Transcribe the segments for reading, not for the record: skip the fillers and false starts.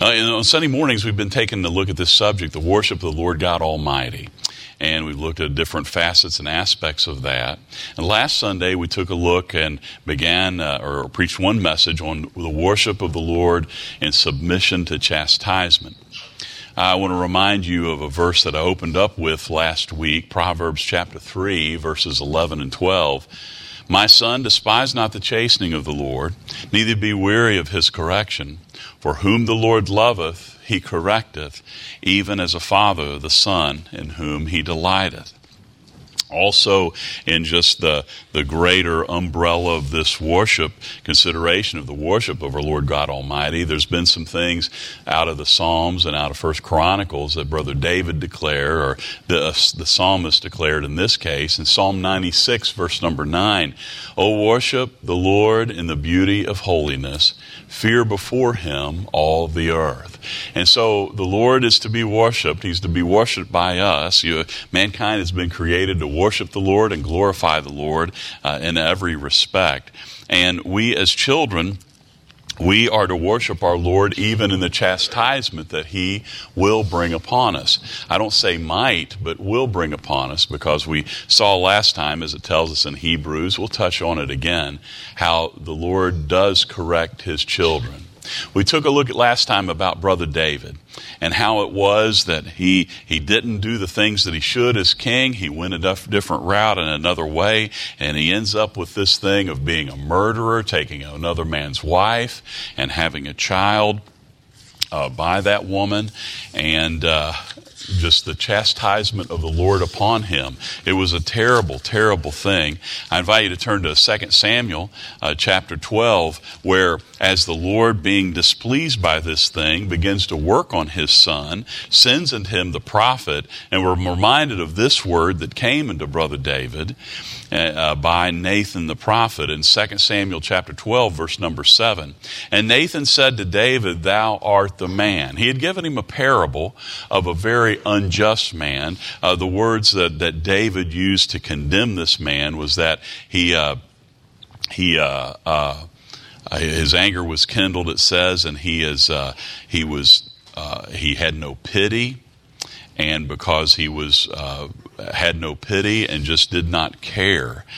On Sunday mornings, we've been taking a look at this subject, the worship of the Lord God Almighty. And we've looked at different facets and aspects of that. And last Sunday, we took a look and began or preached one message on the worship of the Lord in submission to chastisement. I want to remind you of a verse that I opened up with last week, Proverbs chapter 3, verses 11 and 12. My son, despise not the chastening of the Lord, neither be weary of his correction. For whom the Lord loveth, he correcteth, even as a father the son in whom he delighteth. Also, in just the greater umbrella of this worship, consideration of the worship of our Lord God Almighty, there's been some things out of the Psalms and out of 1 Chronicles that Brother David declared, or the psalmist declared in this case, in Psalm 96, verse number 9, O worship the Lord in the beauty of holiness, fear before him all the earth. And so the Lord is to be worshiped. He's to be worshiped by us. Mankind has been created to worship the Lord and glorify the Lord in every respect. And we as children, we are to worship our Lord even in the chastisement that He will bring upon us. I don't say might, but will bring upon us, because we saw last time, as it tells us in Hebrews, we'll touch on it again, how the Lord does correct His children. We took a look at last time about Brother David and how it was that he didn't do the things that he should as king. He went a different route in another way, and he ends up with this thing of being a murderer, taking another man's wife and having a child by that woman, and just the chastisement of the Lord upon him. It was a terrible, terrible thing. I invite you to turn to 2 Samuel chapter 12, where as the Lord, being displeased by this thing, begins to work on his son, sends unto him the prophet, and we're reminded of this word that came into Brother David by Nathan the prophet in 2 Samuel chapter 12, verse number 7. And Nathan said to David, Thou art the man. He had given him a parable of a very unjust man. The words that David used to condemn this man was that his anger was kindled, it says, and he had no pity, and because he had no pity and just did not care.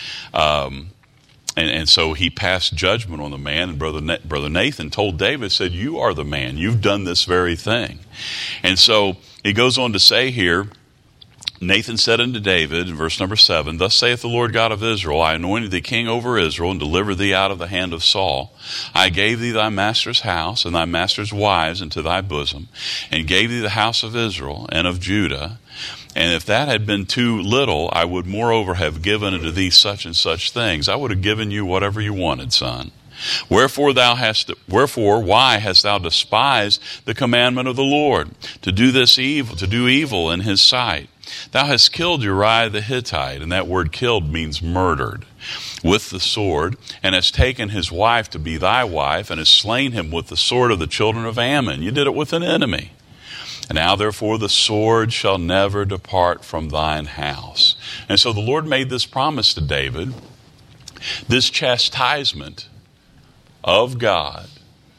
And so he passed judgment on the man, and Brother Nathan told David, said, You are the man. You've done this very thing. And so he goes on to say here, Nathan said unto David, in verse number 7, Thus saith the Lord God of Israel, I anointed thee king over Israel, and delivered thee out of the hand of Saul. I gave thee thy master's house, and thy master's wives into thy bosom, and gave thee the house of Israel and of Judah. And if that had been too little, I would moreover have given unto thee such and such things. I would have given you whatever you wanted, son. Wherefore, why hast thou despised the commandment of the Lord, to do evil in his sight? Thou hast killed Uriah the Hittite, and that word killed means murdered, with the sword, and hast taken his wife to be thy wife, and hast slain him with the sword of the children of Ammon. You did it with an enemy. And now, therefore, the sword shall never depart from thine house. And so the Lord made this promise to David, this chastisement of God,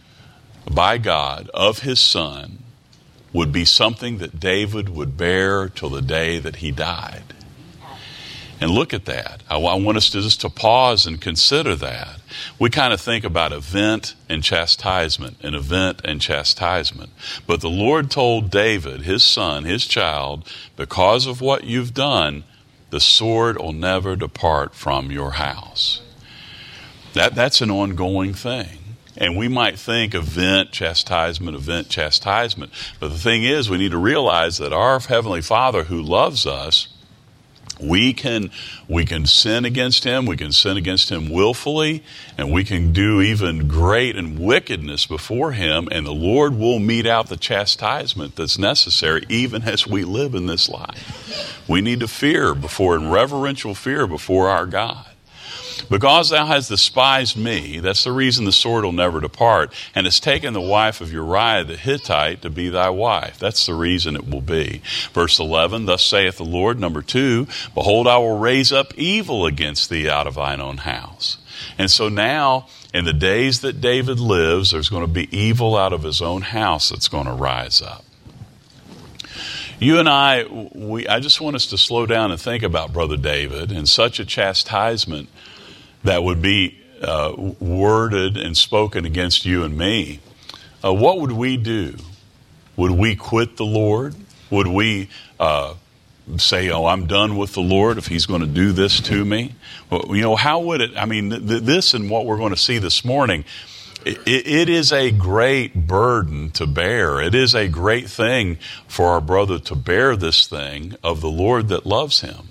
by God, of his son, would be something that David would bear till the day that he died. And look at that. I want us to pause and consider that. We kind of think about event and chastisement, an event and chastisement. But the Lord told David, his son, his child, because of what you've done, the sword will never depart from your house. That's an ongoing thing. And we might think event, chastisement. But the thing is, we need to realize that our Heavenly Father who loves us, we can sin against Him. We can sin against Him willfully, and we can do even great and wickedness before Him, and the Lord will mete out the chastisement that's necessary even as we live in this life. We need to fear in reverential fear before our God. Because thou hast despised me, that's the reason the sword will never depart, and hast taken the wife of Uriah the Hittite to be thy wife. That's the reason it will be. Verse 11, thus saith the Lord, number 2, Behold, I will raise up evil against thee out of thine own house. And so now, in the days that David lives, there's going to be evil out of his own house that's going to rise up. You and I just want us to slow down and think about Brother David and such a chastisement that would be worded and spoken against you and me. What would we do? Would we quit the Lord? Would we say, oh, I'm done with the Lord if he's going to do this to me? Well, how would it, this and what we're going to see this morning, it is a great burden to bear. It is a great thing for our brother to bear this thing of the Lord that loves him.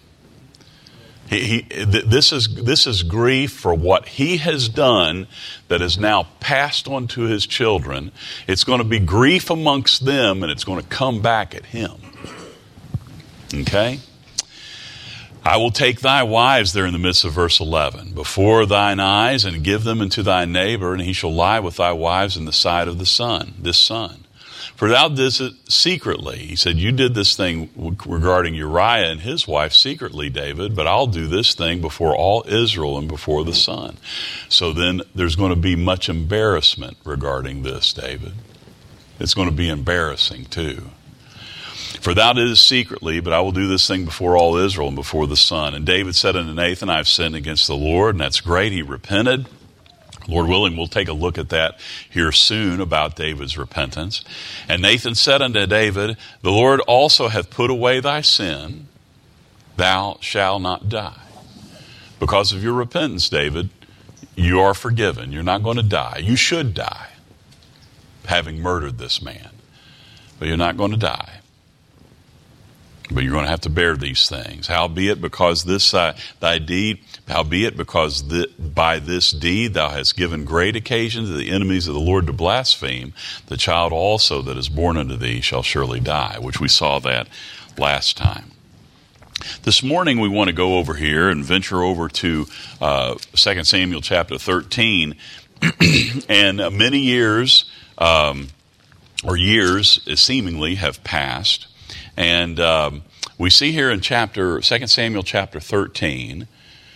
This is grief for what he has done that is now passed on to his children. It's going to be grief amongst them, and it's going to come back at him. Okay? I will take thy wives there in the midst of verse 11, before thine eyes, and give them unto thy neighbor, and he shall lie with thy wives in the sight of this son. For thou didst it secretly. He said, you did this thing regarding Uriah and his wife secretly, David, but I'll do this thing before all Israel and before the sun. So then there's going to be much embarrassment regarding this, David. It's going to be embarrassing too. For thou didst secretly, but I will do this thing before all Israel and before the sun. And David said unto Nathan, I have sinned against the Lord, and that's great. He repented. Lord willing, we'll take a look at that here soon about David's repentance. And Nathan said unto David, the Lord also hath put away thy sin. Thou shalt not die. Because of your repentance, David, you are forgiven. You're not going to die. You should die, having murdered this man. But you're not going to die. But you're going to have to bear these things. Howbeit, because this thy deed, because by this deed thou hast given great occasion to the enemies of the Lord to blaspheme, the child also that is born unto thee shall surely die, which we saw that last time. This morning we want to go over here and venture over to 2 Samuel chapter 13. And many years, or years seemingly, have passed. And we see here in 2 Samuel chapter 13,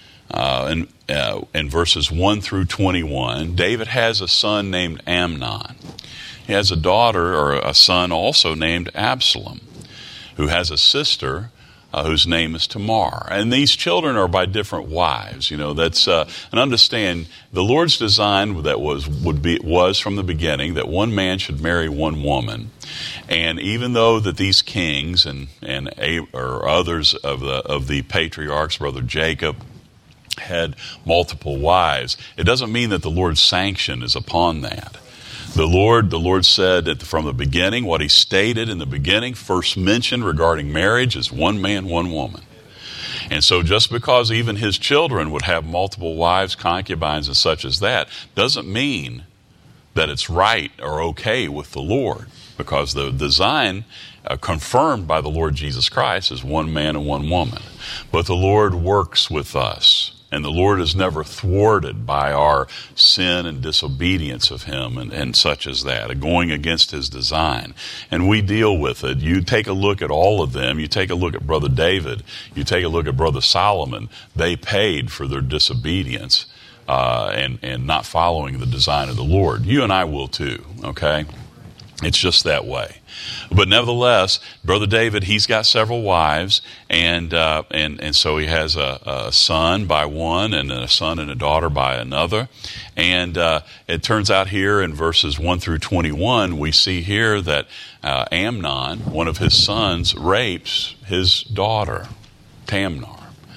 in verses 1 through 21, David has a son named Amnon. He has a daughter or a son also named Absalom, who has a sister whose name is Tamar. And these children are by different wives. That's and understand the Lord's design that was from the beginning that one man should marry one woman. And even though that these kings and or others of the patriarchs, brother Jacob, had multiple wives, it doesn't mean that the Lord's sanction is upon that. The Lord said that from the beginning, what he stated in the beginning, first mentioned regarding marriage, is one man, one woman. And so just because even his children would have multiple wives, concubines, and such as that, doesn't mean that it's right or okay with the Lord. Because the design confirmed by the Lord Jesus Christ is one man and one woman. But the Lord works with us. And the Lord is never thwarted by our sin and disobedience of him and such as that, going against his design. And we deal with it. You take a look at all of them. You take a look at Brother David. You take a look at Brother Solomon. They paid for their disobedience and not following the design of the Lord. You and I will too, okay? It's just that way. But nevertheless, Brother David, he's got several wives, and so he has a son by one and a son and a daughter by another. And it turns out here in verses 1 through 21, we see here that Amnon, one of his sons, rapes his daughter, Tamar.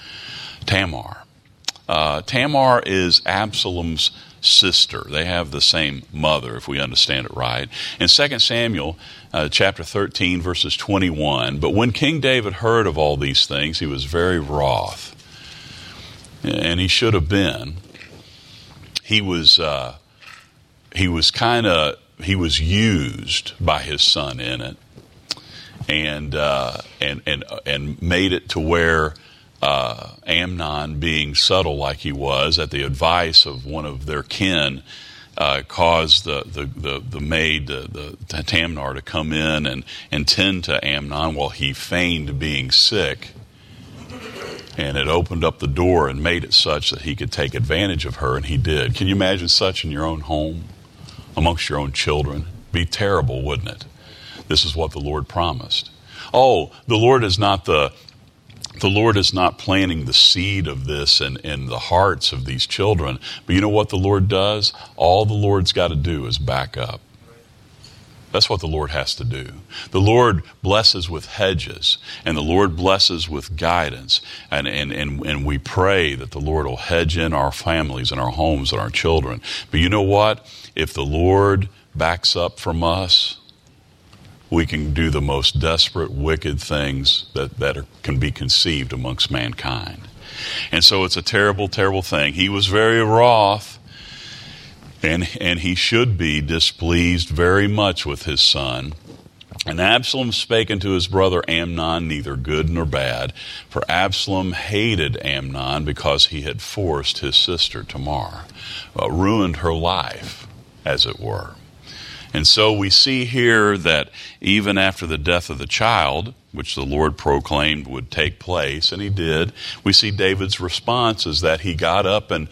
Tamar is Absalom's sister. They have the same mother, if we understand it right. In 2 Samuel chapter 13, verses 21, but when King David heard of all these things, he was very wroth. And he should have been. He was used by his son in it, and made it to where Amnon, being subtle like he was, at the advice of one of their kin, caused the maid, the Tamar, to come in and tend to Amnon while he feigned being sick. And it opened up the door and made it such that he could take advantage of her, and he did. Can you imagine such in your own home, amongst your own children? Be terrible, wouldn't it? This is what the Lord promised. Oh, the Lord is not planting the seed of this in the hearts of these children. But you know what the Lord does? All the Lord's got to do is back up. That's what the Lord has to do. The Lord blesses with hedges, and the Lord blesses with guidance. And we pray that the Lord will hedge in our families and our homes and our children. But you know what? If the Lord backs up from us, we can do the most desperate, wicked things that can be conceived amongst mankind. And so it's a terrible, terrible thing. He was very wroth, and he should be displeased very much with his son. And Absalom spake unto his brother Amnon, neither good nor bad. For Absalom hated Amnon because he had forced his sister Tamar, ruined her life, as it were. And so we see here that even after the death of the child, which the Lord proclaimed would take place, and he did, we see David's response is that he got up and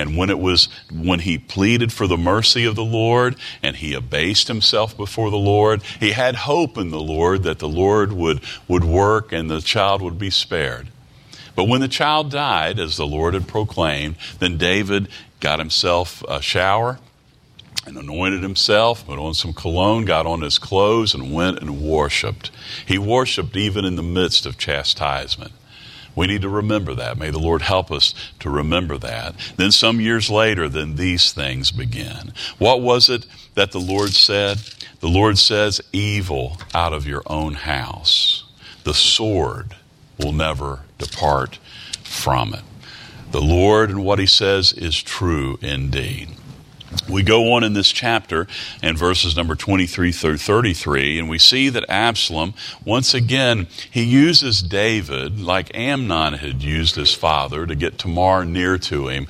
when he pleaded for the mercy of the Lord and he abased himself before the Lord, he had hope in the Lord that the Lord would work and the child would be spared. But when the child died, as the Lord had proclaimed, then David got himself a shower and anointed himself, put on some cologne, got on his clothes, and went and worshiped. He worshiped even in the midst of chastisement. We need to remember that. May the Lord help us to remember that. Then some years later, then these things begin. What was it that the Lord said? The Lord says, evil out of your own house. The sword will never depart from it. The Lord and what he says is true indeed. We go on in this chapter in verses number 23 through 33, and we see that Absalom, once again, he uses David like Amnon had used his father to get Tamar near to him.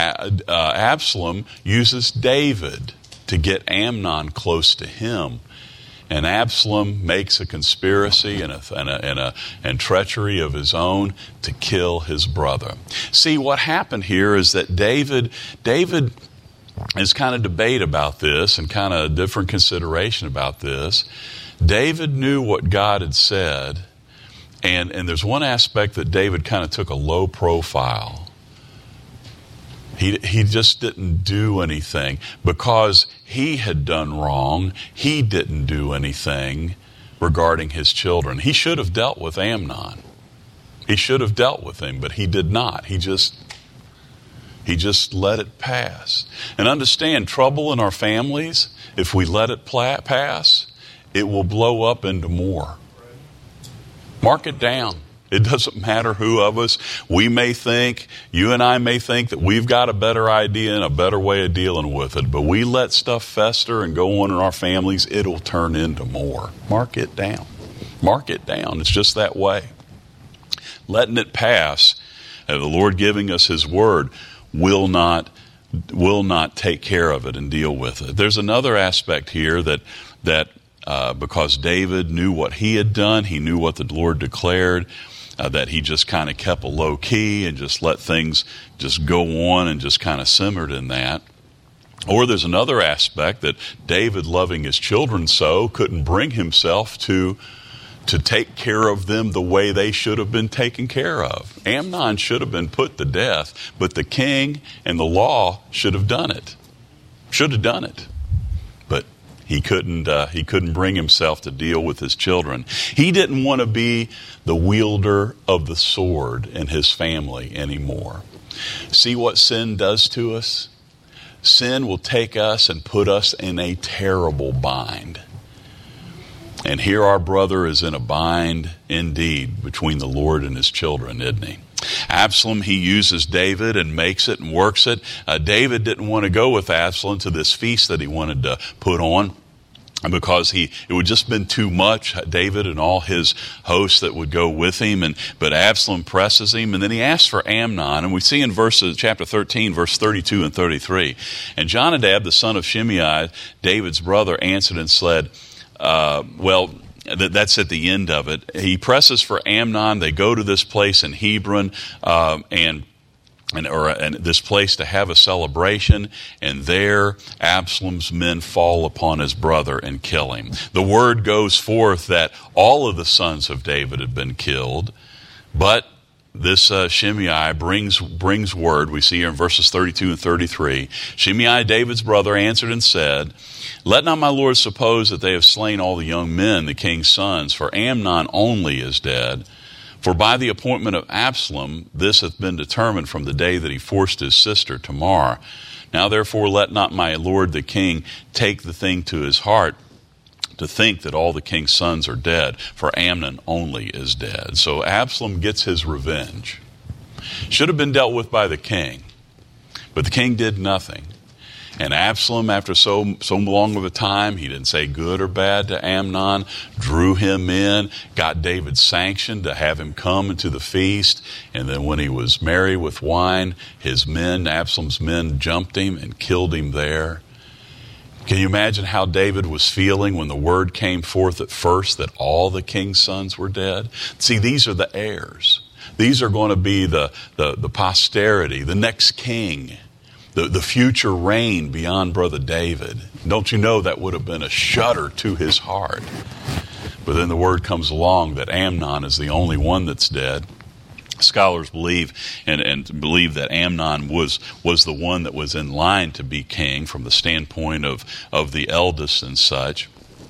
Absalom uses David to get Amnon close to him. And Absalom makes a conspiracy and treachery of his own to kill his brother. See, what happened here is that David there's kind of debate about this and kind of different consideration about this. David knew what God had said, and there's one aspect that David kind of took a low profile. He just didn't do anything. Because he had done wrong, he didn't do anything regarding his children. He should have dealt with Amnon. He should have dealt with him, but he did not. He just let it pass. And understand, trouble in our families, if we let it pass, it will blow up into more. Mark it down. It doesn't matter who of us. We may think, you and I may think that we've got a better idea and a better way of dealing with it, but we let stuff fester and go on in our families, it'll turn into more. Mark it down. Mark it down. It's just that way. Letting it pass, the Lord giving us his word, will not take care of it and deal with it. There's another aspect here that because David knew what he had done, he knew what the Lord declared, that he just kind of kept a low key and just let things just go on and just kind of simmered in that. Or there's another aspect that David, loving his children so, couldn't bring himself to take care of them the way they should have been taken care of. Amnon should have been put to death, but the king and the law should have done it. Should have done it. But he couldn't bring himself to deal with his children. He didn't want to be the wielder of the sword in his family anymore. See what sin does to us? Sin will take us and put us in a terrible bind. And here our brother is in a bind indeed between the Lord and his children, isn't he? Absalom, he uses David and makes it and works it. David didn't want to go with Absalom to this feast that he wanted to put on because it would just been too much, David and all his hosts that would go with him. But Absalom presses him, and then he asks for Amnon. And we see in chapter 13, verse 32 and 33. And Jonadab, the son of Shimei, David's brother, answered and said, that's at the end of it. He presses for Amnon. They go to this place in Hebron, and this place to have a celebration, and there Absalom's men fall upon his brother and kill him. The word goes forth that all of the sons of David had been killed, but this Shimei brings word. We see here in verses 32 and 33. Shimei, David's brother, answered and said, "Let not my lord suppose that they have slain all the young men, the king's sons, for Amnon only is dead. For by the appointment of Absalom, this hath been determined from the day that he forced his sister Tamar. Now therefore let not my lord the king take the thing to his heart, to think that all the king's sons are dead, for Amnon only is dead." So Absalom gets his revenge. Should have been dealt with by the king, but the king did nothing. And Absalom, after so long of a time, he didn't say good or bad to Amnon, drew him in, got David sanctioned to have him come into the feast. And then when he was merry with wine, Absalom's men jumped him and killed him there. Can you imagine how David was feeling when the word came forth at first that all the king's sons were dead? See, these are the heirs. These are going to be the posterity, the next king, the future reign beyond Brother David. Don't you know that would have been a shudder to his heart? But then the word comes along that Amnon is the only one that's dead. Scholars believe and believe that Amnon was the one that was in line to be king from the standpoint of the eldest and such.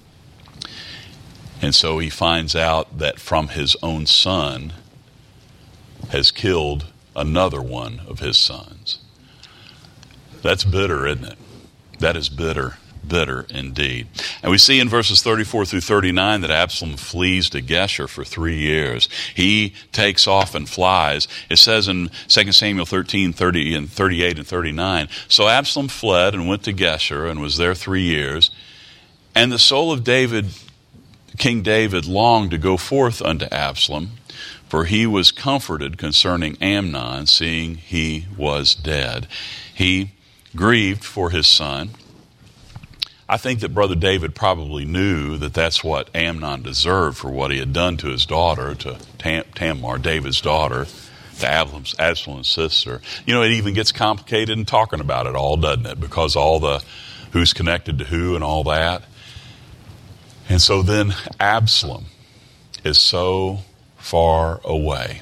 And so he finds out that from his own son has killed another one of his sons. That's bitter, isn't it? That is bitter. Bitter indeed. And we see in verses 34 through 39 that Absalom flees to Geshur for 3 years. He takes off and flies. It says in 2 Samuel 13, 30 and 38 and 39, "So Absalom fled and went to Geshur and was there 3 years. And the soul of David, King David, longed to go forth unto Absalom, for he was comforted concerning Amnon, seeing he was dead." He grieved for his son. I think that Brother David probably knew that that's what Amnon deserved for what he had done to his daughter, to Tamar, David's daughter, to Absalom's sister. You know, it even gets complicated in talking about it all, doesn't it? Because all the who's connected to who and all that. And so then Absalom is so far away.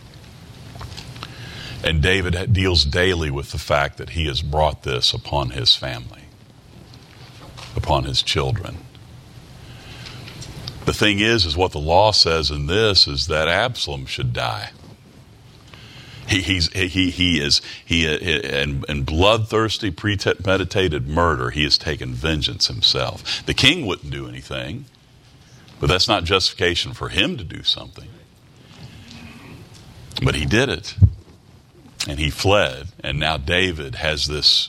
And David deals daily with the fact that he has brought this upon his family, upon his children. The thing is what the law says in this is that Absalom should die. He is in bloodthirsty, premeditated murder. He has taken vengeance himself. The king wouldn't do anything, but that's not justification for him to do something. But he did it, and he fled. And now David has this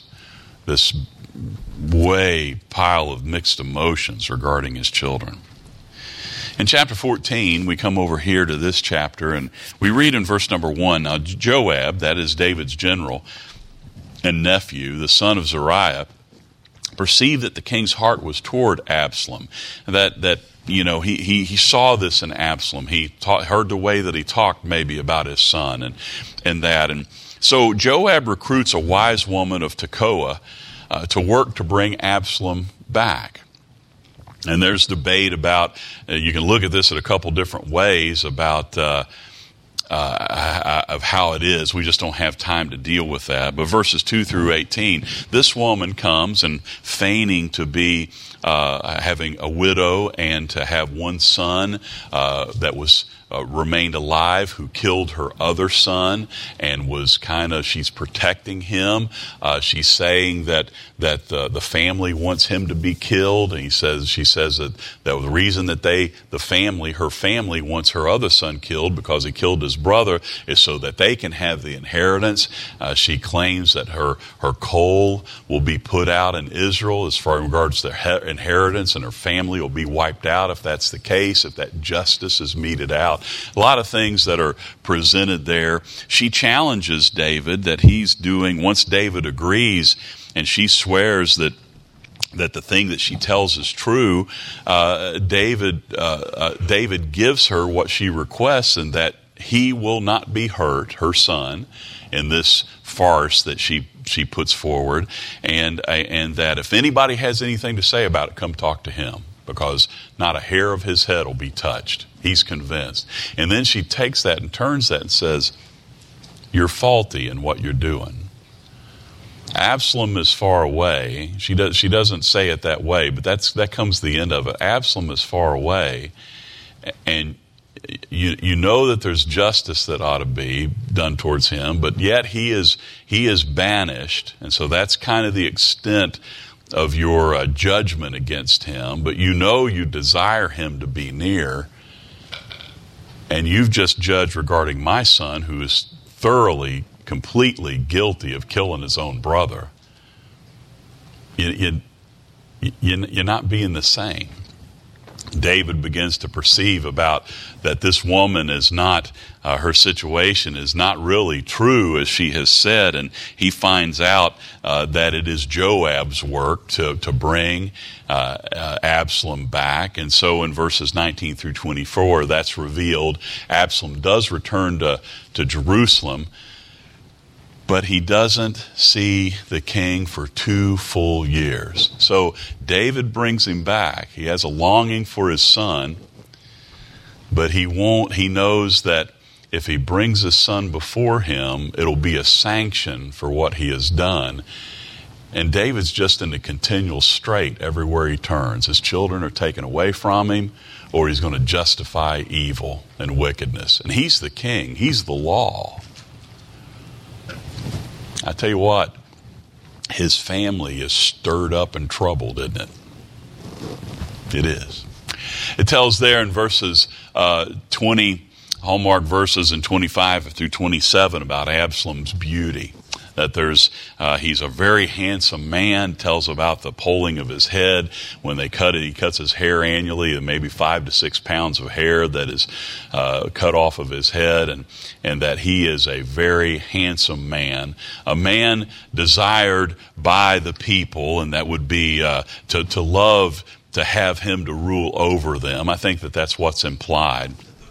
pile of mixed emotions regarding his children. In chapter 14, we come over here to this chapter, and we read in verse number 1, "Now Joab," that is David's general and nephew, the son of Zeruiah, perceived that the king's heart was toward Absalom. That he saw this in Absalom. He heard the way that he talked maybe about his son and that. And so Joab recruits a wise woman of Tekoa to work to bring Absalom back. And there's debate about, you can look at this in a couple different ways about of how it is. We just don't have time to deal with that. But verses 2 through 18, this woman comes and feigning to be having a widow and to have one son that was remained alive, who killed her other son, and was she's protecting him. She's saying that the family wants him to be killed, and she says that the reason that her family wants her other son killed because he killed his brother is so that they can have the inheritance. She claims that her coal will be put out in Israel as far as regards to their inheritance, and her family will be wiped out if that's the case, if that justice is meted out. A lot of things that are presented there. She challenges David that he's doing, once David agrees, and she swears that that the thing that she tells is true, David gives her what she requests, and that he will not be hurt, her son, in this farce that she puts forward, and that if anybody has anything to say about it, come talk to him, because not a hair of his head will be touched. He's convinced. And then she takes that and turns that and says, you're faulty in what you're doing. Absalom is far away. She doesn't say it that way, but that comes the end of it. Absalom is far away, and you know that there's justice that ought to be done towards him, but yet he is banished, and so that's kind of the extent of your judgment against him. But you know you desire him to be near, and you've just judged regarding my son, who is thoroughly, completely guilty of killing his own brother. You're not being the same. David begins to perceive about that this woman is not, her situation is not really true as she has said, and he finds out that it is Joab's work to bring Absalom back. And so in verses 19 through 24, that's revealed. Absalom does return to Jerusalem, but he doesn't see the king for 2 full years. So David brings him back. He has a longing for his son, but he knows that if he brings his son before him, it'll be a sanction for what he has done. And David's just in a continual strait everywhere he turns. His children are taken away from him, or he's going to justify evil and wickedness. And he's the king. He's the law. I tell you what, his family is stirred up and troubled, isn't it? It is. It tells there in verses 20, hallmark verses in 25 through 27 about Absalom's beauty. That he's a very handsome man. Tells about the pulling of his head. When they cut it, he cuts his hair annually, and maybe 5 to 6 pounds of hair that is cut off of his head, and that he is a very handsome man, a man desired by the people, and that would be to love to have him to rule over them. I think that's what's implied.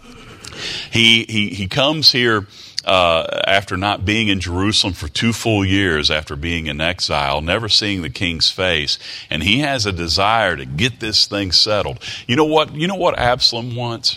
He comes here after not being in Jerusalem for 2 full years, after being in exile, never seeing the king's face, and he has a desire to get this thing settled. You know what Absalom wants?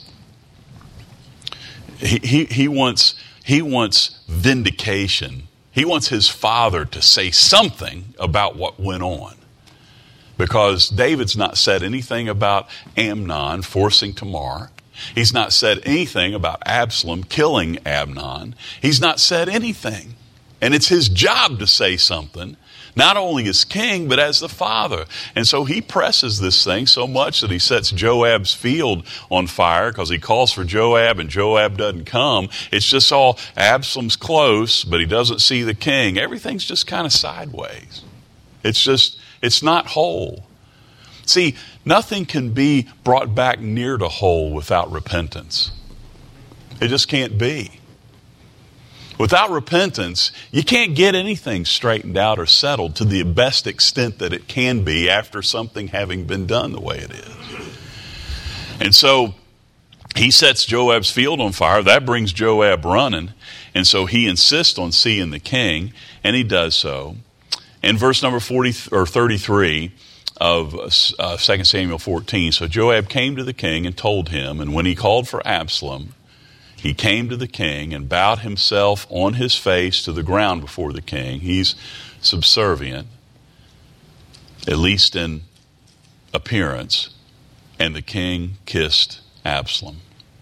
He wants vindication. He wants his father to say something about what went on, because David's not said anything about Amnon forcing Tamar. He's not said anything about Absalom killing Amnon. He's not said anything. And it's his job to say something, not only as king, but as the father. And so he presses this thing so much that he sets Joab's field on fire, because he calls for Joab and Joab doesn't come. It's just all Absalom's close, but he doesn't see the king. Everything's just kind of sideways. It's not whole. See, nothing can be brought back near to whole without repentance. It just can't be. Without repentance, you can't get anything straightened out or settled to the best extent that it can be after something having been done the way it is. And so he sets Joab's field on fire. That brings Joab running. And so he insists on seeing the king, and he does so. In verse number 33 of 2 Samuel 14, so Joab came to the king and told him, and when he called for Absalom, he came to the king and bowed himself on his face to the ground before the king. He's subservient, at least in appearance, and the king kissed Absalom.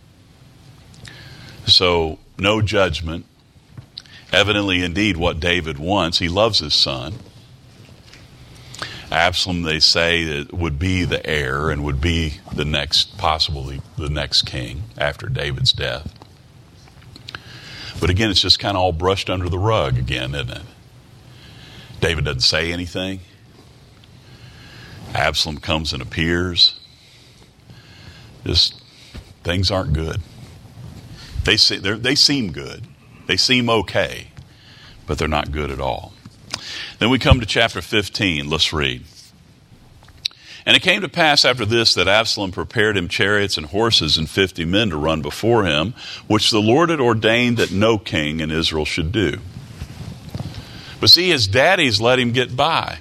So no judgment. Evidently, indeed, what David wants. He loves his son. Absalom, they say, would be the heir and would be possibly the next king after David's death. But again, it's just kind of all brushed under the rug again, isn't it? David doesn't say anything. Absalom comes and appears. Just things aren't good. They seem good. They seem okay, but they're not good at all. Then we come to chapter 15. Let's read. And it came to pass after this that Absalom prepared him chariots and horses and 50 men to run before him, which the Lord had ordained that no king in Israel should do. But see, his daddy's let him get by.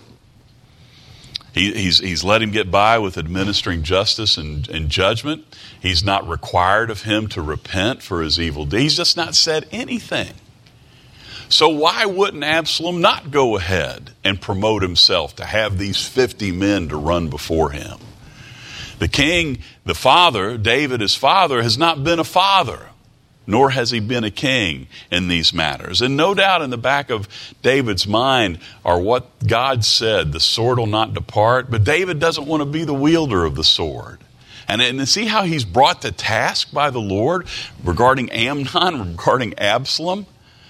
He's let him get by with administering justice and judgment. He's not required of him to repent for his evil deeds. He's just not said anything. So why wouldn't Absalom not go ahead and promote himself to have these 50 men to run before him? The king, the father, David, his father, has not been a father, nor has he been a king in these matters. And no doubt in the back of David's mind are what God said, the sword will not depart, but David doesn't want to be the wielder of the sword. And see how he's brought to task by the Lord regarding Amnon, regarding Absalom?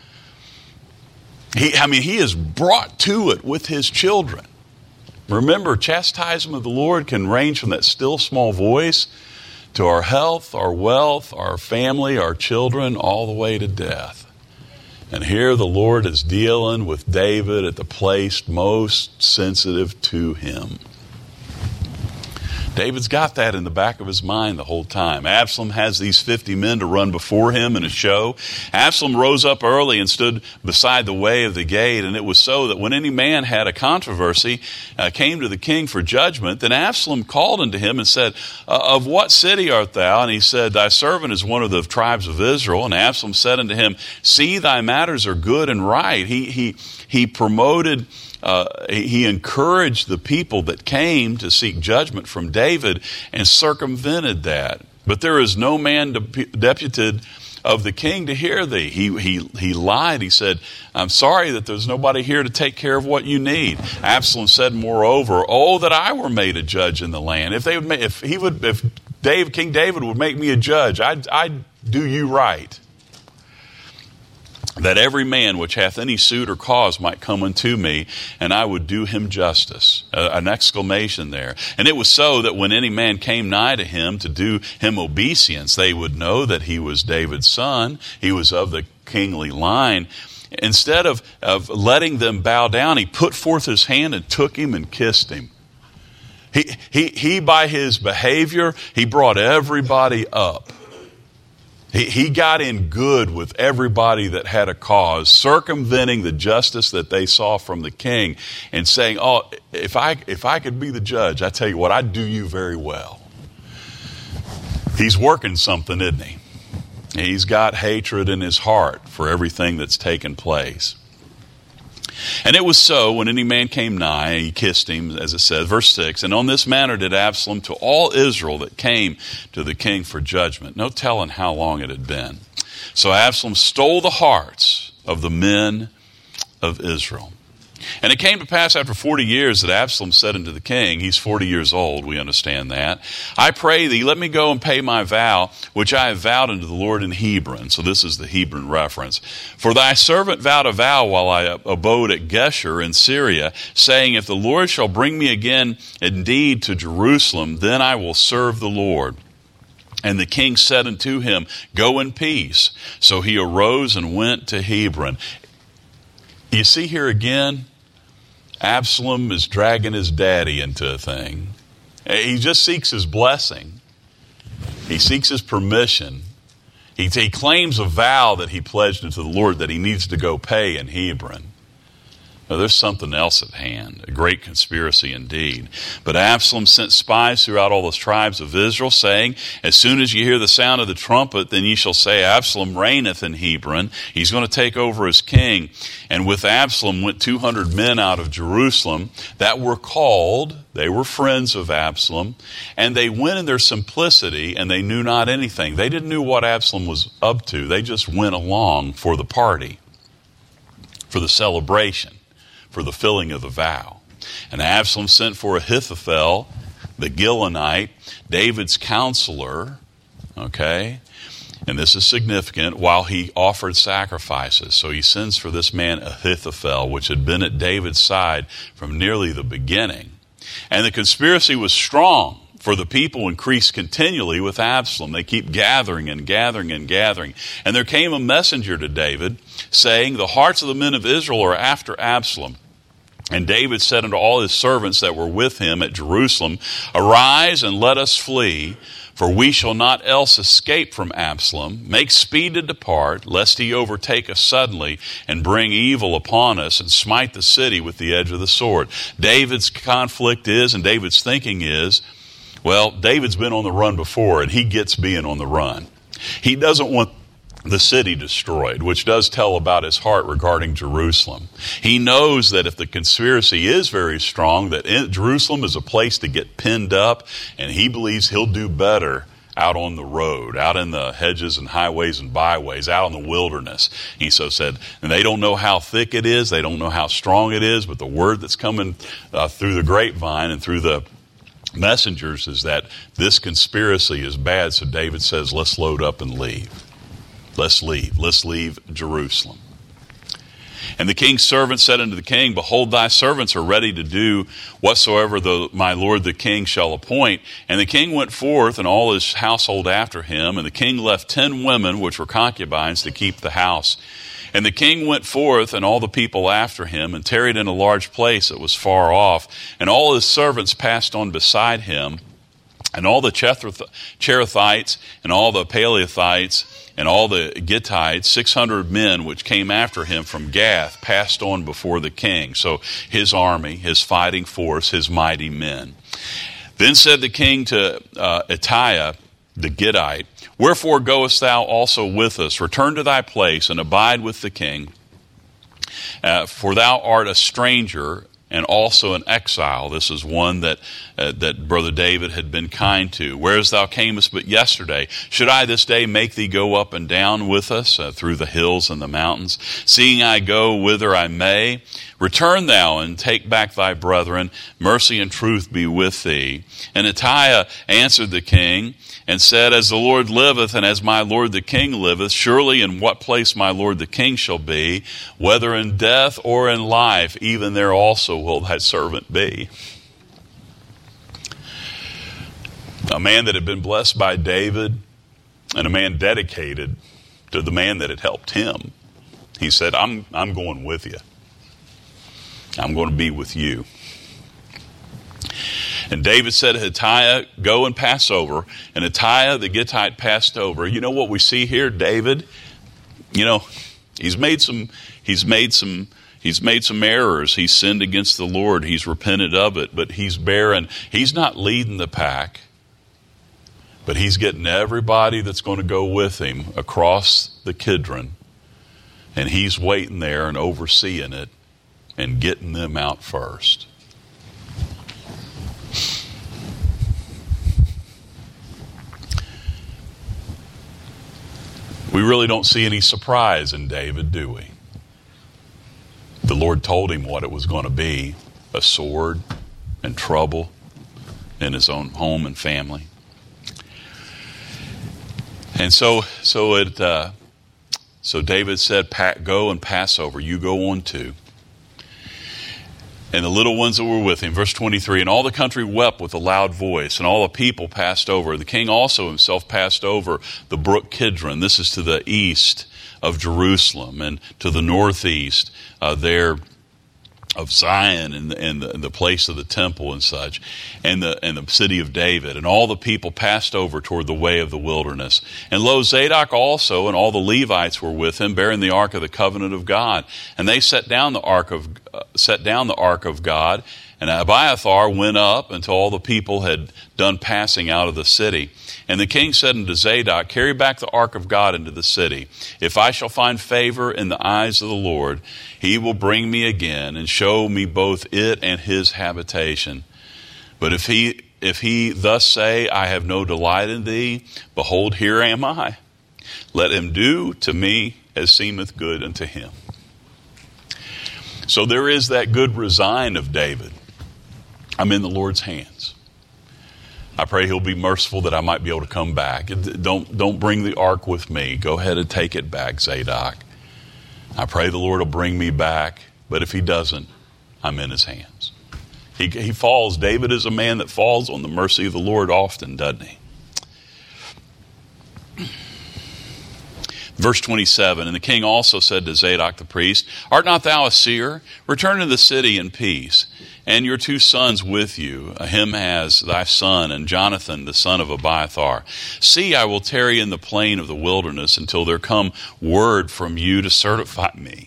He is brought to it with his children. Remember, chastisement of the Lord can range from that still small voice to our health, our wealth, our family, our children, all the way to death. And here the Lord is dealing with David at the place most sensitive to him. David's got that in the back of his mind the whole time. Absalom has these 50 men to run before him in a show. Absalom rose up early and stood beside the way of the gate, and it was so that when any man had a controversy, came to the king for judgment, then Absalom called unto him and said, of what city art thou? And he said, thy servant is one of the tribes of Israel. And Absalom said unto him, see, thy matters are good and right. He promoted... he encouraged the people that came to seek judgment from David and circumvented that. But there is no man deputed of the king to hear thee. He lied. He said, I'm sorry that there's nobody here to take care of what you need. Absalom said, moreover, oh, that I were made a judge in the land. If King David would make me a judge, I'd do you right. That every man which hath any suit or cause might come unto me, and I would do him justice. An exclamation there. And it was so that when any man came nigh to him to do him obeisance, they would know that he was David's son. He was of the kingly line. Instead of letting them bow down, he put forth his hand and took him and kissed him. He by his behavior, he brought everybody up. He got in good with everybody that had a cause, circumventing the justice that they saw from the king and saying, oh, if I could be the judge, I tell you what, I'd do you very well. He's working something, isn't he? He's got hatred in his heart for everything that's taken place. And it was so, when any man came nigh, he kissed him, as it says, verse 6, and on this manner did Absalom to all Israel that came to the king for judgment. No telling how long it had been. So Absalom stole the hearts of the men of Israel. And it came to pass after 40 years that Absalom said unto the king, he's 40 years old, we understand that, I pray thee, let me go and pay my vow, which I have vowed unto the Lord in Hebron. So this is the Hebron reference. For thy servant vowed a vow while I abode at Geshur in Syria, saying, if the Lord shall bring me again indeed to Jerusalem, then I will serve the Lord. And the king said unto him, go in peace. So he arose and went to Hebron. You see here again, Absalom is dragging his daddy into a thing. He just seeks his blessing. He seeks his permission. He claims a vow that he pledged unto the Lord that he needs to go pay in Hebron. Now, there's something else at hand, a great conspiracy indeed. But Absalom sent spies throughout all the tribes of Israel, saying, as soon as you hear the sound of the trumpet, then ye shall say, Absalom reigneth in Hebron. He's going to take over as king. And with Absalom went 200 men out of Jerusalem that were called, they were friends of Absalom, and they went in their simplicity, and they knew not anything. They didn't know what Absalom was up to. They just went along for the party, for the celebration, for the filling of the vow. And Absalom sent for Ahithophel, the Gilonite, David's counselor, okay? And this is significant, while he offered sacrifices. So he sends for this man Ahithophel, which had been at David's side from nearly the beginning. And the conspiracy was strong, for the people increased continually with Absalom. They keep gathering and gathering and gathering. And there came a messenger to David, saying, the hearts of the men of Israel are after Absalom. And David said unto all his servants that were with him at Jerusalem, Arise and let us flee, for we shall not else escape from Absalom. Make speed to depart, lest he overtake us suddenly and bring evil upon us and smite the city with the edge of the sword. David's conflict is, and David's thinking is, well, David's been on the run before, and he gets being on the run. He doesn't want the city destroyed, which does tell about his heart regarding Jerusalem. He knows that if the conspiracy is very strong, that Jerusalem is a place to get pinned up, and he believes he'll do better out on the road, out in the hedges and highways and byways, out in the wilderness. He so said, and they don't know how thick it is, they don't know how strong it is, but the word that's coming through the grapevine and through the messengers is that this conspiracy is bad. So David says, let's load up and leave. Let's leave. Let's leave Jerusalem. And the king's servant said unto the king, Behold, thy servants are ready to do whatsoever my lord the king shall appoint. And the king went forth, and all his household after him. And the king left 10 women, which were concubines, to keep the house. And the king went forth, and all the people after him, and tarried in a large place that was far off. And all his servants passed on beside him. And all the Cherethites, and all the Paleothites, and all the Gittites, 600 men which came after him from Gath, passed on before the king. So his army, his fighting force, his mighty men. Then said the king to Ittai the Gittite, Wherefore goest thou also with us? Return to thy place and abide with the king. For thou art a stranger and also an exile. This is one that Brother David had been kind to. Whereas thou camest but yesterday, should I this day make thee go up and down with us through the hills and the mountains? Seeing I go whither I may, return thou and take back thy brethren. Mercy and truth be with thee. And Ittai answered the king and said, As the Lord liveth, and as my lord the king liveth, surely in what place my lord the king shall be, whether in death or in life, even there also will thy servant be. A man that had been blessed by David, and a man dedicated to the man that had helped him. He said, I'm going with you. I'm going to be with you. And David said to Ittai, Go and pass over. And Ittai the Gittite passed over. You know what we see here? David, he's made some errors. He's sinned against the Lord. He's repented of it. But he's barren. He's not leading the pack. But he's getting everybody that's going to go with him across the Kidron. And he's waiting there and overseeing it and getting them out first. We really don't see any surprise in David, do we? The Lord told him what it was going to be, a sword and trouble in his own home and family. And so David said, Go and pass over. You go on too. And the little ones that were with him, verse 23, And all the country wept with a loud voice, and all the people passed over. The king also himself passed over the brook Kidron. This is to the east of Jerusalem, and to the northeast there of Zion, and the place of the temple and such, and the city of David. And all the people passed over toward the way of the wilderness. And lo, Zadok also and all the Levites were with him, bearing the ark of the covenant of God. And they set down the ark of God. And Abiathar went up until all the people had done passing out of the city. And the king said unto Zadok, Carry back the ark of God into the city. If I shall find favor in the eyes of the Lord, he will bring me again and show me both it and his habitation. But if he thus say, I have no delight in thee, behold, here am I. Let him do to me as seemeth good unto him. So there is that good resign of David. I'm in the Lord's hands. I pray he'll be merciful that I might be able to come back. Don't bring the ark with me. Go ahead and take it back, Zadok. I pray the Lord will bring me back. But if he doesn't, I'm in his hands. He falls. David is a man that falls on the mercy of the Lord often, doesn't he? Verse 27, and the king also said to Zadok the priest, art not thou a seer? Return to the city in peace, and your 2 sons with you, Ahimaaz thy son, and Jonathan the son of Abiathar. See, I will tarry in the plain of the wilderness until there come word from you to certify me.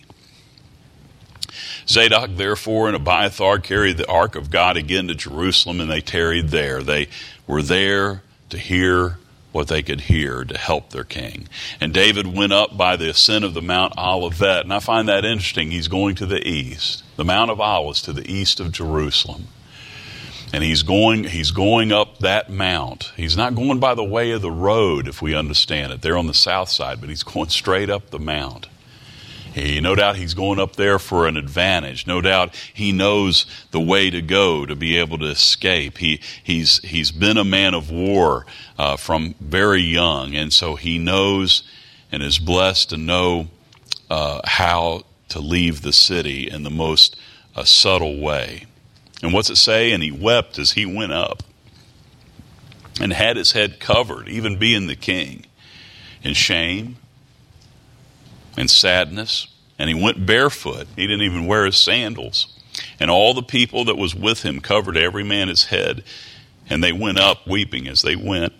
Zadok therefore and Abiathar carried the ark of God again to Jerusalem, and they tarried there. They were there to hear what they could hear to help their king. And David went up by the ascent of the Mount Olivet. And I find that interesting. He's going to the east. The Mount of Olives to the east of Jerusalem. And he's going up that mount. He's not going by the way of the road, if we understand it. They're on the south side, but he's going straight up the mount. No doubt he's going up there for an advantage. No doubt he knows the way to go to be able to escape. He's been a man of war from very young, and so he knows and is blessed to know how to leave the city in the most subtle way. And what's it say? And he wept as he went up and had his head covered, even being the king, in shame and sadness, and he went barefoot. He didn't even wear his sandals. And all the people that was with him covered every man his head, and they went up weeping as they went.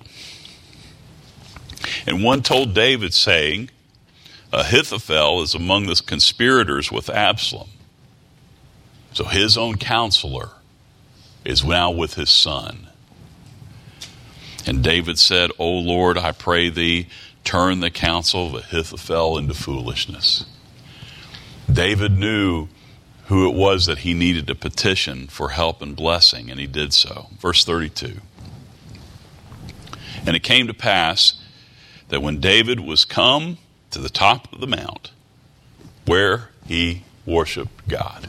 And one told David, saying, Ahithophel is among the conspirators with Absalom. So his own counselor is now with his son. And David said, O Lord, I pray thee, turn the counsel of Ahithophel into foolishness. David knew who it was that he needed to petition for help and blessing, and he did so. Verse 32. And it came to pass that when David was come to the top of the mount, where he worshiped God.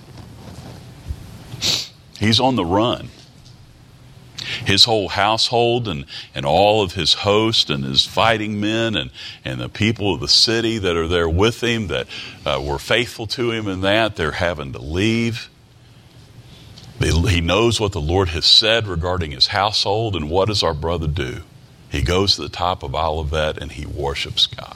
He's on the run. His whole household and all of his host and his fighting men and the people of the city that are there with him that were faithful to him in that, they're having to leave. He knows what the Lord has said regarding his household, and what does our brother do? He goes to the top of Olivet and he worships God.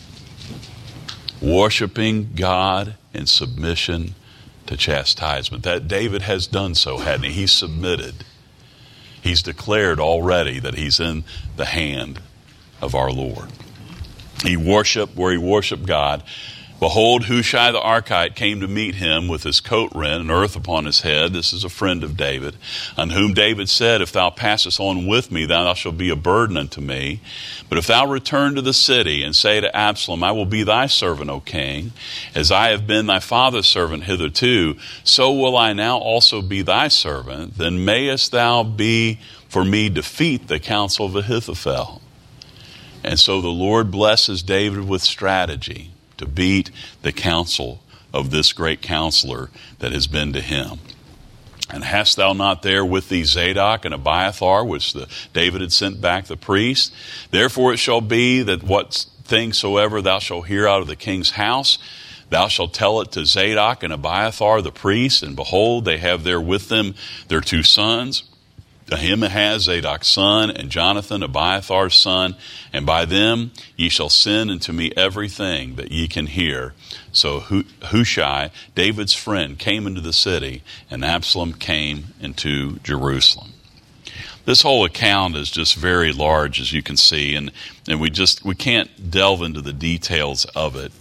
Worshiping God in submission to chastisement. That David has done so, hadn't he? He's submitted. He's declared already that he's in the hand of our Lord. He worshiped where he worshiped God. Behold, Hushai the Archite came to meet him with his coat rent and earth upon his head. This is a friend of David, on whom David said, If thou passest on with me, thou shalt be a burden unto me. But if thou return to the city and say to Absalom, I will be thy servant, O king, as I have been thy father's servant hitherto, so will I now also be thy servant. Then mayest thou be for me defeat the counsel of Ahithophel. And so the Lord blesses David with strategy to beat the counsel of this great counselor that has been to him. And hast thou not there with thee Zadok and Abiathar, which David had sent back the priest? Therefore it shall be that what thing soever thou shalt hear out of the king's house, thou shalt tell it to Zadok and Abiathar the priest, and behold, they have there with them their 2 sons, Ahimaaz, Zadok's son, and Jonathan, Abiathar's son, and by them ye shall send unto me everything that ye can hear. So Hushai, David's friend, came into the city, and Absalom came into Jerusalem. This whole account is just very large, as you can see, and we can't delve into the details of it.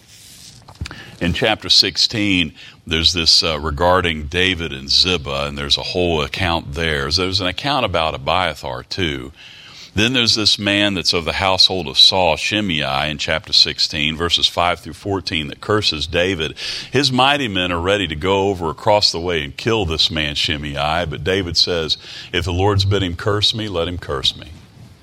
In chapter 16, there's this regarding David and Ziba, and there's a whole account there. There's an account about Abiathar too. Then there's this man that's of the household of Saul, Shimei, in chapter 16, verses 5 through 14, that curses David. His mighty men are ready to go over across the way and kill this man Shimei, but David says, if the Lord's bid him curse me, let him curse me.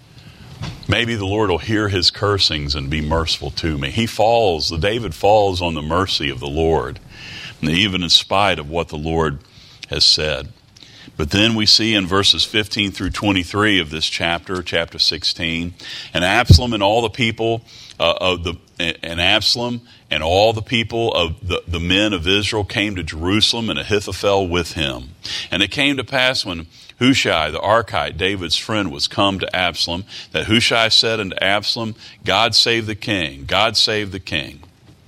Maybe the Lord will hear his cursings and be merciful to me. David falls on the mercy of the Lord, even in spite of what the Lord has said. But then we see in verses 15 through 23 of this chapter, chapter 16, and Absalom and all the people Absalom and all the people of the men of Israel came to Jerusalem, and Ahithophel with him. And it came to pass when Hushai the Archite, David's friend, was come to Absalom, that Hushai said unto Absalom, God save the king, God save the king.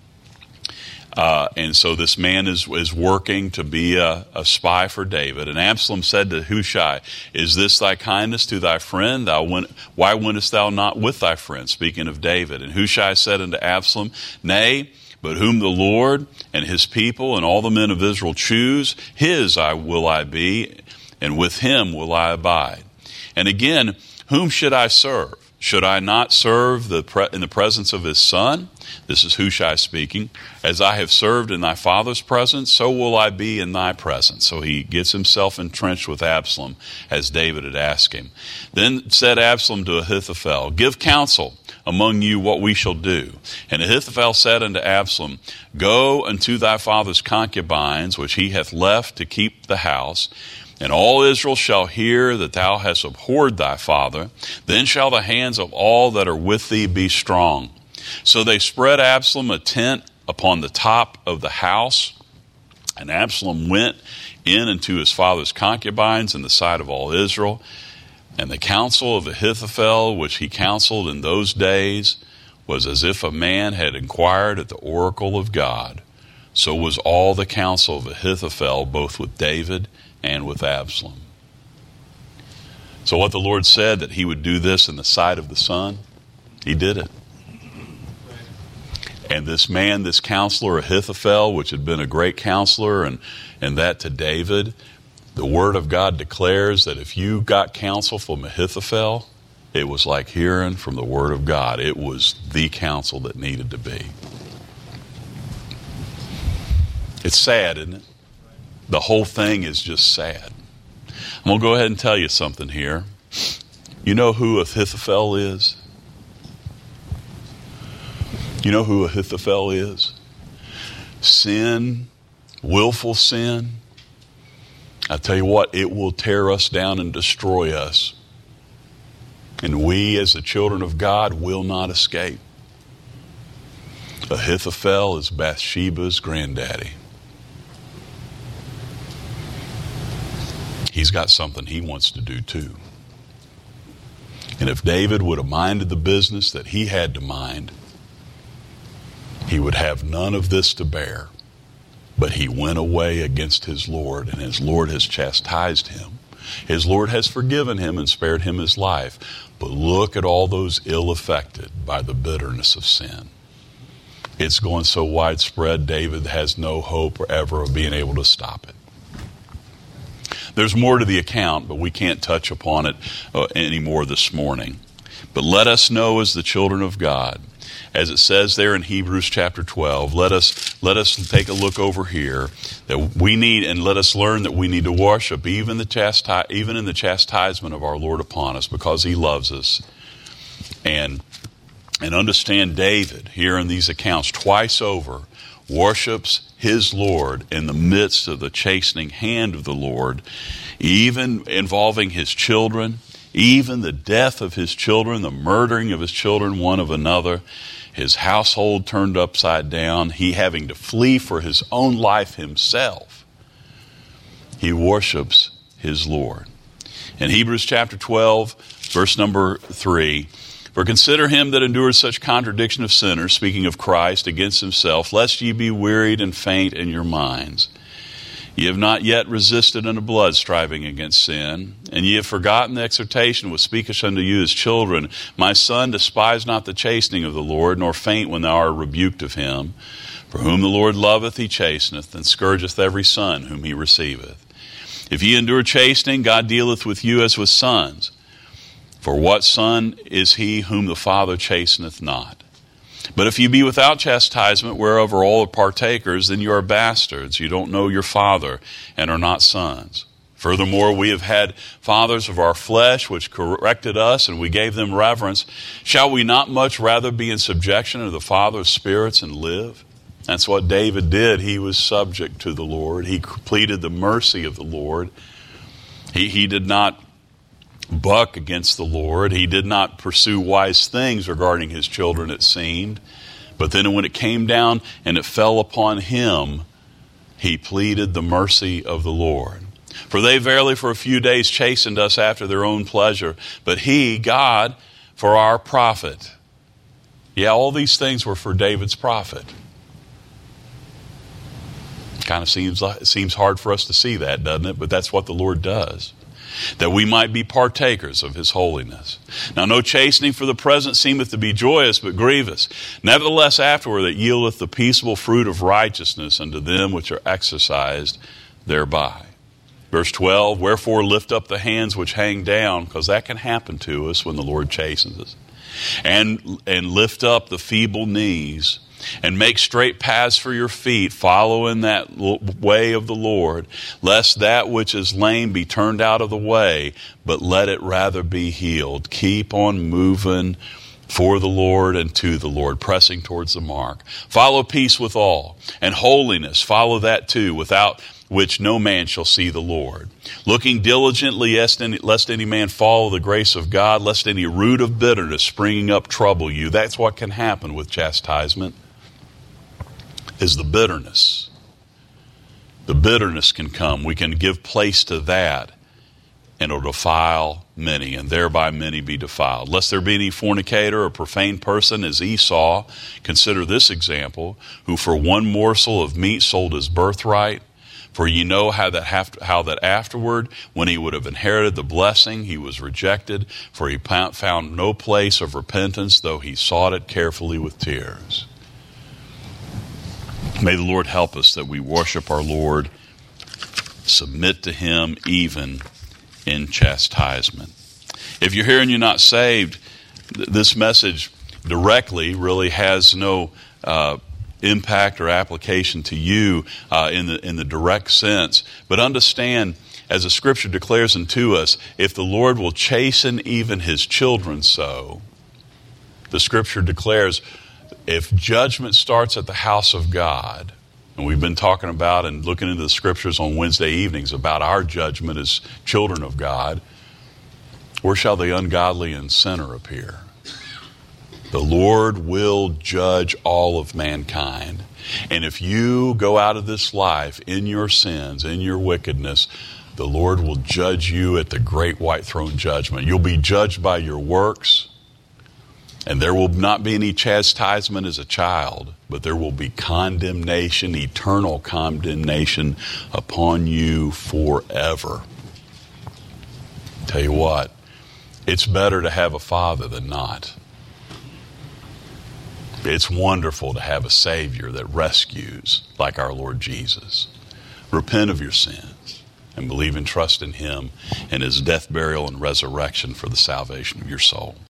And so this man is working to be a spy for David. And Absalom said to Hushai, is this thy kindness to thy friend? Why wentest thou not with thy friend? Speaking of David. And Hushai said unto Absalom, nay, but whom the Lord and his people and all the men of Israel choose, his will I be, and with him will I abide. And again, whom should I serve? Should I not serve in the presence of his son? This is Hushai speaking. As I have served in thy father's presence, so will I be in thy presence. So he gets himself entrenched with Absalom, as David had asked him. Then said Absalom to Ahithophel, give counsel among you what we shall do. And Ahithophel said unto Absalom, go unto thy father's concubines, which he hath left to keep the house, and all Israel shall hear that thou hast abhorred thy father. Then shall the hands of all that are with thee be strong. So they spread Absalom a tent upon the top of the house. And Absalom went in unto his father's concubines in the sight of all Israel. And the counsel of Ahithophel, which he counseled in those days, was as if a man had inquired at the oracle of God. So was all the counsel of Ahithophel, both with David and with Absalom. So what the Lord said, that he would do this in the sight of the Son, he did it. And this man, this counselor Ahithophel, which had been a great counselor, and that to David, the Word of God declares that if you got counsel from Ahithophel, it was like hearing from the Word of God. It was the counsel that needed to be. It's sad, isn't it? The whole thing is just sad. I'm going to go ahead and tell you something here. You know who Ahithophel is? You know who Ahithophel is? Sin, willful sin. I tell you what, it will tear us down and destroy us. And we, as the children of God, will not escape. Ahithophel is Bathsheba's granddaddy. He's got something he wants to do too. And if David would have minded the business that he had to mind, he would have none of this to bear. But he went away against his Lord, and his Lord has chastised him. His Lord has forgiven him and spared him his life. But look at all those ill affected by the bitterness of sin. It's going so widespread, David has no hope ever of being able to stop it. There's more to the account, but we can't touch upon it anymore this morning. But let us know as the children of God, as it says there in Hebrews chapter 12, let us take a look over here that we need, and let us learn that we need to worship even in the chastisement of our Lord upon us, because he loves us. And understand David here in these accounts twice over worships his Lord in the midst of the chastening hand of the Lord, even involving his children, even the death of his children, the murdering of his children one of another, his household turned upside down, he having to flee for his own life himself. He worships his Lord. In Hebrews chapter 12, verse number 3, for consider him that endures such contradiction of sinners, speaking of Christ, against himself, lest ye be wearied and faint in your minds. Ye have not yet resisted unto blood, striving against sin. And ye have forgotten the exhortation which speaketh unto you as children. My son, despise not the chastening of the Lord, nor faint when thou art rebuked of him. For whom the Lord loveth, he chasteneth, and scourgeth every son whom he receiveth. If ye endure chastening, God dealeth with you as with sons. For what son is he whom the Father chasteneth not? But if you be without chastisement, whereof are all partakers, then you are bastards. You don't know your Father, and are not sons. Furthermore, we have had fathers of our flesh, which corrected us, and we gave them reverence. Shall we not much rather be in subjection to the Father of spirits and live? That's what David did. He was subject to the Lord. He pleaded the mercy of the Lord. He did not buck against the Lord. He did not pursue wise things regarding his children, it seemed. But then when it came down and it fell upon him, he pleaded the mercy of the Lord. For they verily for a few days chastened us after their own pleasure, but he, God, for our profit. Yeah, all these things were for David's profit. Kind of seems hard for us to see that, doesn't it? But that's what the Lord does. That we might be partakers of his holiness. Now no chastening for the present seemeth to be joyous, but grievous. Nevertheless afterward it yieldeth the peaceable fruit of righteousness unto them which are exercised thereby. Verse 12, wherefore lift up the hands which hang down, because that can happen to us when the Lord chastens us. And lift up the feeble knees, and make straight paths for your feet, follow in that way of the Lord, lest that which is lame be turned out of the way, but let it rather be healed. Keep on moving for the Lord and to the Lord, pressing towards the mark. Follow peace with all, and holiness, follow that too, without which no man shall see the Lord. Looking diligently lest any man follow the grace of God, lest any root of bitterness springing up trouble you. That's what can happen with chastisement, is the bitterness. The bitterness can come. We can give place to that, and it'll defile many, and thereby many be defiled. Lest there be any fornicator or profane person as Esau, consider this example, who for one morsel of meat sold his birthright. For ye know how that afterward, when he would have inherited the blessing, he was rejected, for he found no place of repentance, though he sought it carefully with tears. May the Lord help us that we worship our Lord, submit to him even in chastisement. If you're here and you're not saved, this message directly really has no impact or application to you in the direct sense. But understand, as the Scripture declares unto us, if the Lord will chasten even his children so, the Scripture declares, if judgment starts at the house of God, and we've been talking about and looking into the Scriptures on Wednesday evenings about our judgment as children of God, where shall the ungodly and sinner appear? The Lord will judge all of mankind. And if you go out of this life in your sins, in your wickedness, the Lord will judge you at the great white throne judgment. You'll be judged by your works, and there will not be any chastisement as a child, but there will be condemnation, eternal condemnation upon you forever. Tell you what, it's better to have a father than not. It's wonderful to have a Savior that rescues like our Lord Jesus. Repent of your sins and believe and trust in him and his death, burial, and resurrection for the salvation of your soul.